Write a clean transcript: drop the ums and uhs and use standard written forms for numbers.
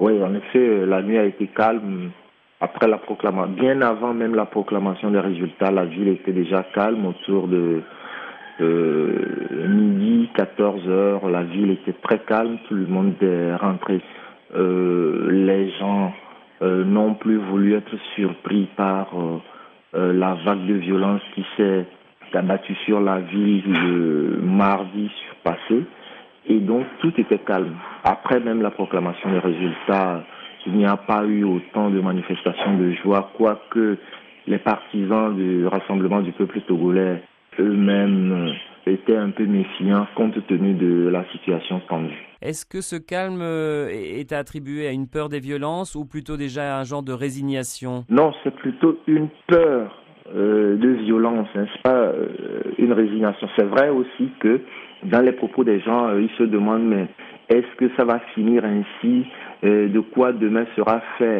Oui, en effet, la nuit a été calme après la proclamation. Bien avant même la proclamation des résultats, la ville était déjà calme autour de midi, 14 heures. La ville était très calme, tout le monde est rentré. Les gens n'ont plus voulu être surpris par la vague de violence qui s'est abattue sur la ville le mardi passé. Et donc, tout était calme. Après même la proclamation des résultats, il n'y a pas eu autant de manifestations de joie, quoique les partisans du Rassemblement du peuple togolais eux-mêmes étaient un peu méfiants compte tenu de la situation tendue. Est-ce que ce calme est attribué à une peur des violences ou plutôt déjà à un genre de résignation? Non, c'est plutôt une peur de violence, hein. C'est pas une résignation. C'est vrai aussi que dans les propos des gens, ils se demandent mais est-ce que ça va finir ainsi? De quoi demain sera fait?